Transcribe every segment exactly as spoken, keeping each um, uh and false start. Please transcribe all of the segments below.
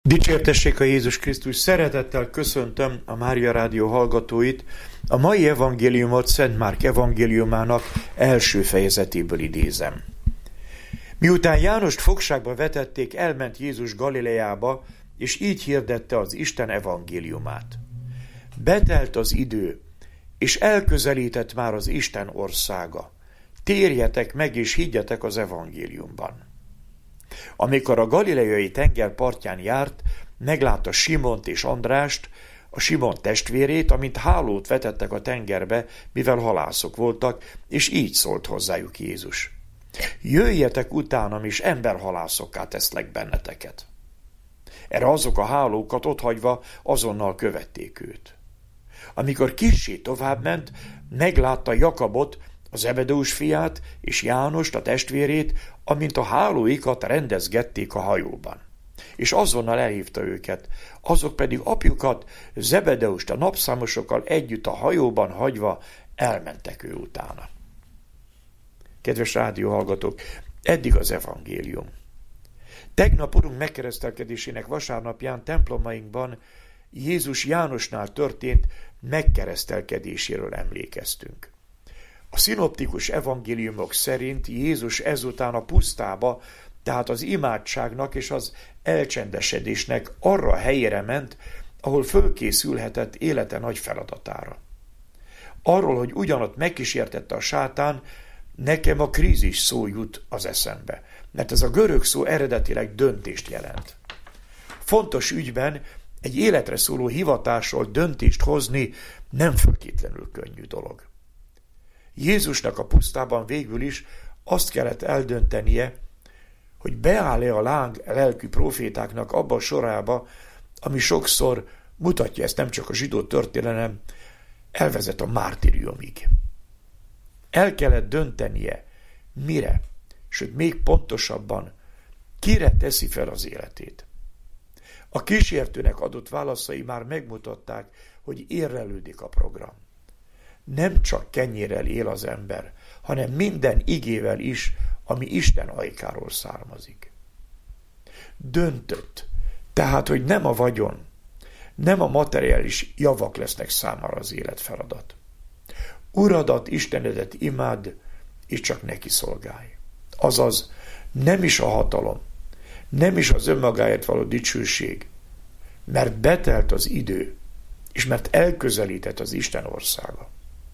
Dicsértessék a Jézus Krisztus! Szeretettel köszöntöm a Mária Rádió hallgatóit. A mai evangéliumot Szent Márk evangéliumának első fejezetéből idézem. Miután Jánost fogságba vetették, elment Jézus Galileába, és így hirdette az Isten evangéliumát. Betelt az idő, és elközelített már az Isten országa. Térjetek meg, és higgyetek az evangéliumban. Amikor a galileai tenger partján járt, meglátta Simont és Andrást, a Simon testvérét, amint hálót vetettek a tengerbe, mivel halászok voltak, és így szólt hozzájuk Jézus. Jöjjetek utánam, és emberhalászokká teszlek benneteket. Erre azok a hálókat otthagyva azonnal követték őt. Amikor kissé továbbment, meglátta Jakabot, a Zebedeus fiát, és Jánost, a testvérét, amint a hálóikat rendezgették a hajóban. És azonnal elhívta őket, azok pedig apjukat, Zebedeust a napszámosokkal együtt a hajóban hagyva elmentek ő utána. Kedves rádióhallgatók, eddig az evangélium. Tegnap Urunk megkeresztelkedésének vasárnapján templomainkban Jézus Jánosnál történt megkeresztelkedéséről emlékeztünk. A szinoptikus evangéliumok szerint Jézus ezután a pusztába, tehát az imádságnak és az elcsendesedésnek arra a helyére ment, ahol fölkészülhetett élete nagy feladatára. Arról, hogy ugyanott megkísértette a sátán, nekem a krízis szó jut az eszembe, mert ez a görög szó eredetileg döntést jelent. Fontos ügyben egy életre szóló hivatásról döntést hozni nem föltétlenül könnyű dolog. Jézusnak a pusztában végül is azt kellett eldöntenie, hogy beáll-e a láng lelkű profétáknak abba a sorába, ami sokszor mutatja, ezt nem csak a zsidó történelem, elvezet a mártíriumig. El kellett döntenie, mire, sőt még pontosabban, kire teszi fel az életét. A kísértőnek adott válaszai már megmutatták, hogy érlelődik a program. Nem csak kenyérrel él az ember, hanem minden igével is, ami Isten ajkáról származik. Döntött, tehát, hogy nem a vagyon, nem a materiális javak lesznek számára az életfeladat. Uradat, Istenedet imádd, és csak neki szolgálj. Azaz, nem is a hatalom, nem is az önmagáért való dicsőség, mert betelt az idő, és mert elközelített az Isten országa.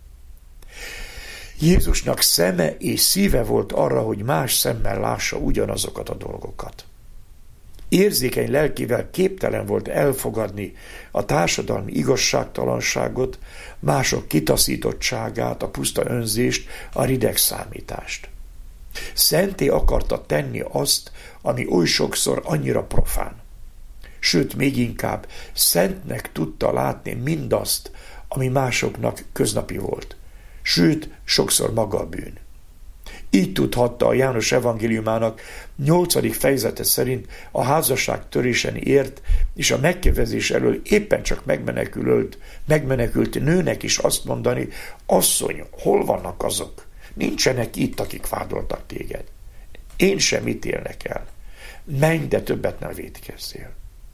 Jézusnak szeme és szíve volt arra, hogy más szemmel lássa ugyanazokat a dolgokat. Érzékeny lelkével képtelen volt elfogadni a társadalmi igazságtalanságot, mások kitaszítottságát, a puszta önzést, a rideg számítást. Szenté akarta tenni azt, ami oly sokszor annyira profán. Sőt, még inkább szentnek tudta látni mindazt, ami másoknak köznapi volt. Sőt, sokszor maga a bűn. Így tudhatta a János evangéliumának nyolcadik fejezete szerint a házasság törésen ért, és a megkövezés elől éppen csak megmenekült, megmenekült nőnek is azt mondani, asszony, hol vannak azok? Nincsenek itt, akik vádoltak téged. Én sem ítélnek el. Menj, de többet ne vétkezzél.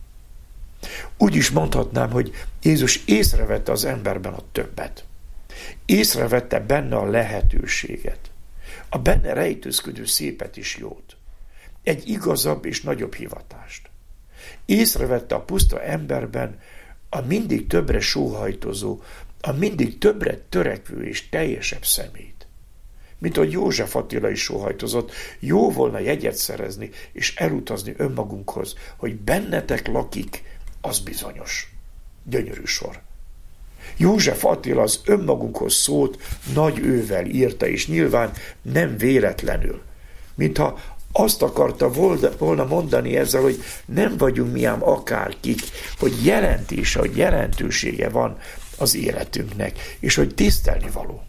Úgy is mondhatnám, hogy Jézus észrevette az emberben a többet. Észrevette benne a lehetőséget, a benne rejtőzködő szépet is jót, egy igazabb és nagyobb hivatást. Észrevette a puszta emberben a mindig többre sóhajtozó, a mindig többre törekvő és teljesebb szemét. Mint ahogy József Attila is sóhajtozott, jó volna jegyet szerezni és elutazni önmagunkhoz, hogy bennetek lakik, az bizonyos. Gyönyörű sor. József Attila az önmagunkhoz szót nagy ővel írta, és nyilván nem véletlenül. Mintha azt akarta volna mondani ezzel, hogy nem vagyunk mi ám akárkik, hogy jelentése, hogy jelentősége van az életünknek, és hogy tisztelni való.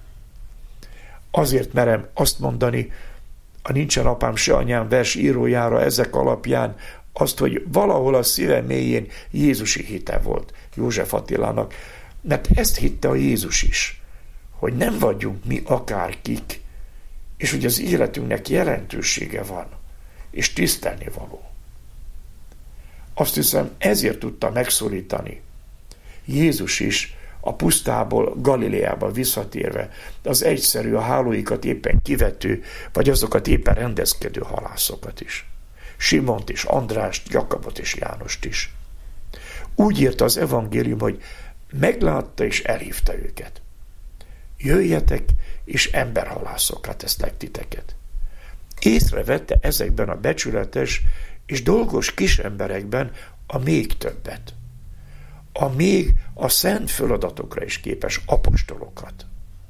Azért merem azt mondani, a Nincsen apám se anyám vers írójára ezek alapján, azt, hogy valahol a szíve mélyén Jézusi hite volt József Attilának, mert ezt hitte a Jézus is, hogy nem vagyunk mi akárkik, és hogy az életünknek jelentősége van, és tisztelni való. Azt hiszem, ezért tudta megszólítani Jézus is a pusztából Galileába visszatérve az egyszerű, a hálóikat éppen kivető, vagy azokat éppen rendezkedő halászokat is. Simont és Andrást, Jakabot és Jánost is. Úgy írta az evangélium, hogy meglátta és elhívta őket. Jöjjetek, és emberhalászokat tesznek titeket. Észrevette ezekben a becsületes és dolgos kis emberekben a még többet. A még a szent feladatokra is képes apostolokat.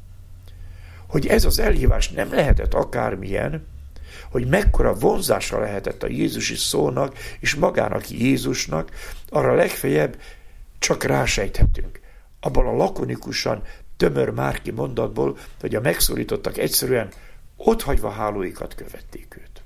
Hogy ez az elhívás nem lehetett akármilyen, hogy mekkora vonzása lehetett a Jézusi szónak és magának Jézusnak, arra legfeljebb csak rásejthetünk. Abban a lakonikusan tömör márki mondatból, hogy a megszólítottak egyszerűen otthagyva hálóikat követték őt.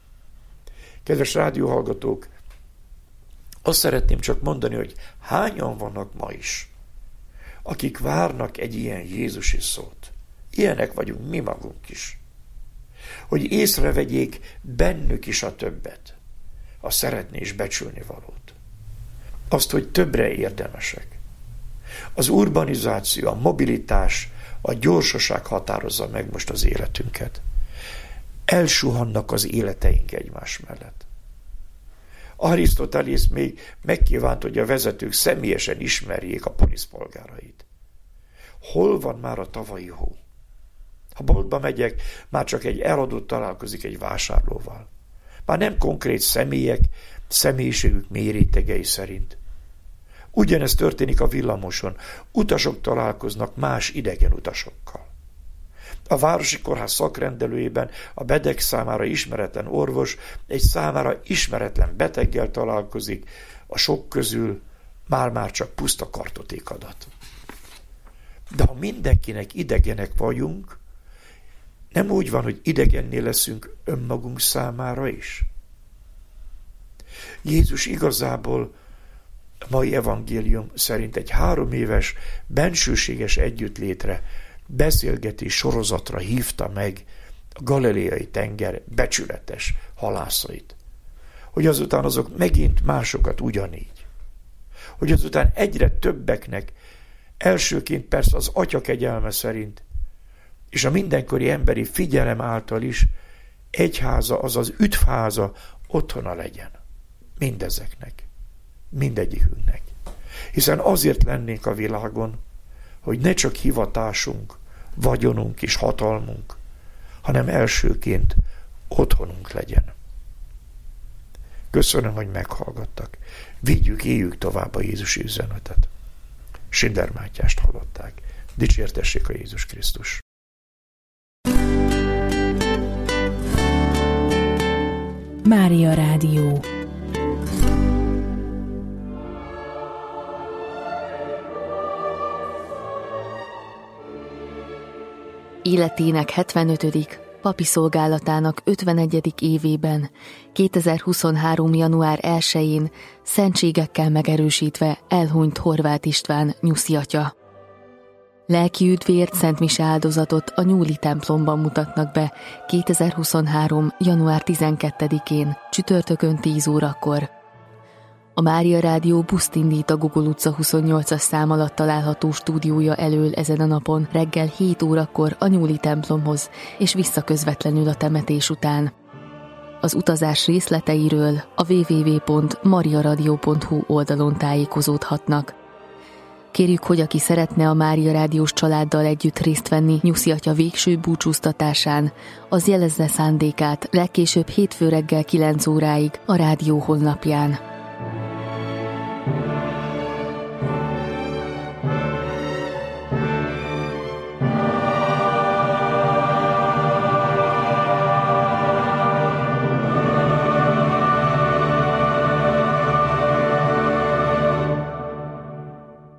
Kedves rádióhallgatók, azt szeretném csak mondani, hogy hányan vannak ma is, akik várnak egy ilyen Jézusi szót. Ilyenek vagyunk mi magunk is. Hogy észrevegyék bennük is a többet, a szeretni és becsülni valót. Azt, hogy többre érdemesek. Az urbanizáció, a mobilitás, a gyorsaság határozza meg most az életünket. Elsuhannak az életeink egymás mellett. Arisztotelész még megkívánt, hogy a vezetők személyesen ismerjék a poliszpolgárait. Hol van már a tavalyi hó? Ha boltba megyek, már csak egy eladó találkozik egy vásárlóval. Már nem konkrét személyek, személyiségük mély rétegei szerint. Ugyanezt történik a villamoson. Utasok találkoznak más idegen utasokkal. A városi kórház szakrendelőjében a beteg számára ismeretlen orvos egy számára ismeretlen beteggel találkozik, a sok közül már-már csak puszta kartotékadat. De ha mindenkinek idegenek vagyunk, nem úgy van, hogy idegenné leszünk önmagunk számára is? Jézus igazából a mai evangélium szerint egy három éves, bensőséges együttlétre, beszélgetés sorozatra hívta meg a galileai tenger becsületes halászait. Hogy azután azok megint másokat ugyanígy. Hogy azután egyre többeknek, elsőként persze az Atya kegyelme szerint, és a mindenkori emberi figyelem által is egyháza, azaz üdvháza otthona legyen. Mindezeknek. Mindegyikünknek. Hiszen azért lennénk a világon, hogy ne csak hivatásunk, vagyonunk és hatalmunk, hanem elsőként otthonunk legyen. Köszönöm, hogy meghallgattak. Vigyük, éljük tovább a Jézusi üzenetet. Sinder Mátyást hallották. Dicsértessék a Jézus Krisztus. Mária Rádió. Életének hetvenötödik papi szolgálatának ötvenegyedik évében, kétezer-huszonhárom. január elsején szentségekkel megerősítve elhunyt Horváth István nyuszi atya. Lelki üdvért szentmise áldozatot a Nyúli templomban mutatnak be kétezer-huszonhárom. január tizenkettedikén, csütörtökön tíz órakor. A Mária Rádió buszt indít a Gogol utca huszonnyolcas szám alatt található stúdiója elől ezen a napon reggel hét órakor a Nyúli templomhoz, és vissza közvetlenül a temetés után. Az utazás részleteiről a double-u double-u double-u pont mariaradio pont hu oldalon tájékozódhatnak. Kérjük, hogy aki szeretne a Mária Rádiós családdal együtt részt venni nyuszi atya végső búcsúztatásán, az jelezze szándékát legkésőbb hétfő reggel kilenc óráig a rádió honlapján.